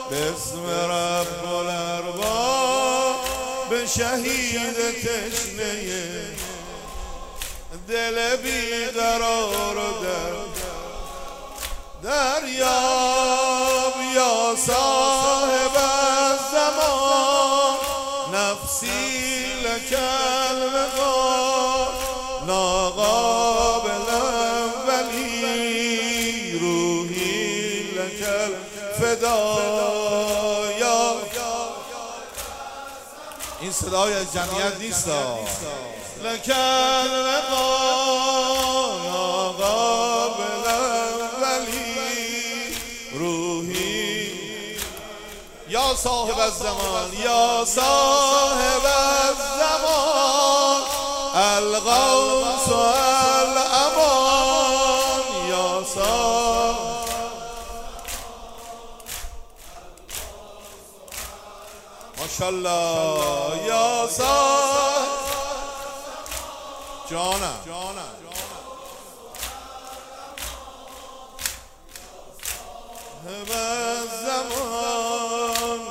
باسم رب الارباب به شهید تشنه دل بیقرار و دریاب یا صاحب الزمان نفسی لک الوقار ناقابل ولی روحی لک الفدایا. این صدای از جمعیت نیست. لک الوقار ناقابل ولی روحی یا صاحب الزمان یا صاحب الزمان الغوث و الامان یا صاحب. ماشاءالله یا صاحب جانم الزمان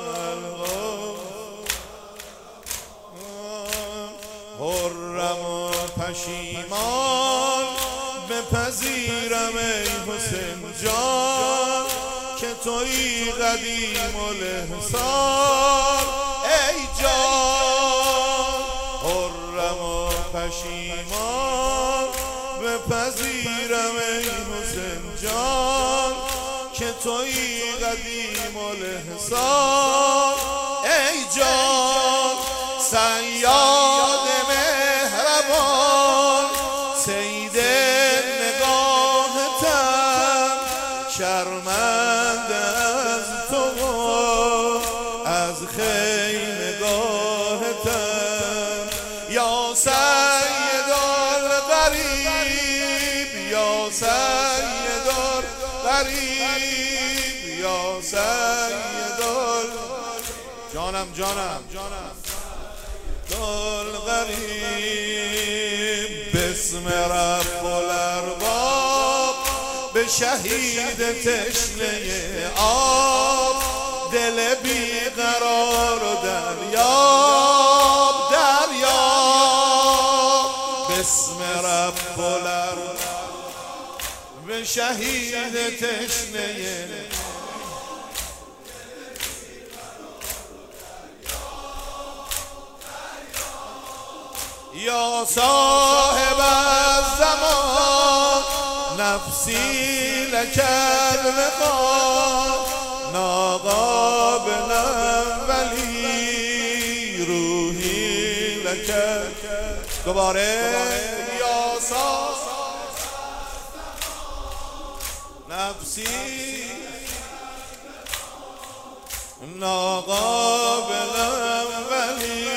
حرم و پشیمان بپذیرم ای حسین جان که تویی قدیم الاحسان ای جان. حرم و پشیمان بپذیرم ای حسین جان که تویی قدیم الاحسان ای جان. صیاد مهربان سید نگاهتم شرمنده از تو از خیمگاهتم یا سید الغریب یا سید الغریب یا سید جانم الغریب. باسم رب الارباب به شهید تشنه آب دل بیقرار و دریاب. باسم رب الارباب به شهید تشنه یا صاحب الزمان نفسی لک الوقار ناقابل ولی روحی لک. دوباره یا صاحب نفسی ناقابل ولی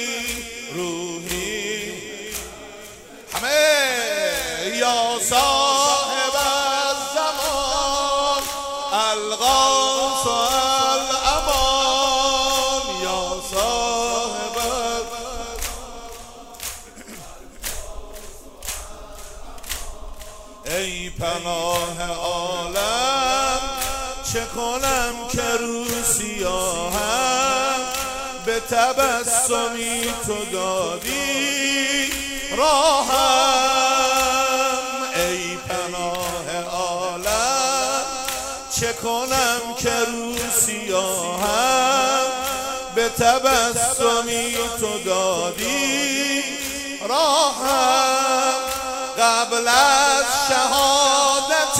یا صاحب الزمان الغوث و الامان یا صاحب. ای پناه عالم چه کنم که رو سیاهم به تبسمی تو دادی راهم. ای پناه عالم چه کنم که رو سیاهم به تبسمی تو دادی راهم. قبل از شهادت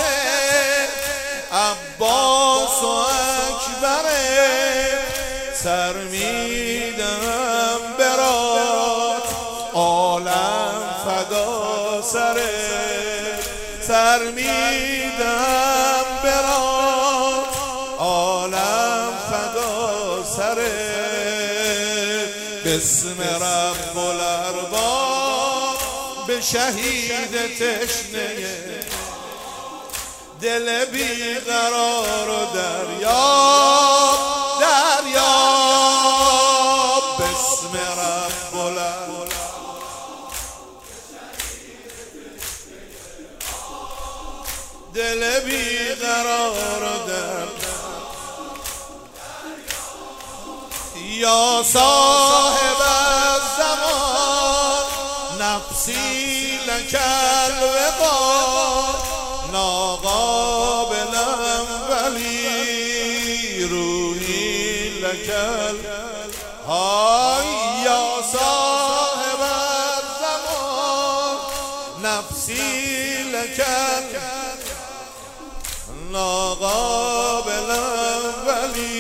عباس و اکبر سر میدم برات عالم فدا سر میدم برات عالم فدا سر. باسم رب الارباب به شهید تشنه دل بیقرار و دریاب. باسم رب الارباب دل بیقرار و دریاب یا صاحب الزمان نفسی لک الوقار ناقابلم ولی روحی لک های یا صاحب الزمان نفسی لک ناقابلم ولی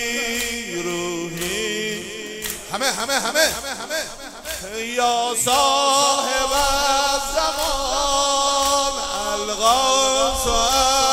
روحی همه یا صاحب الزمان الغوث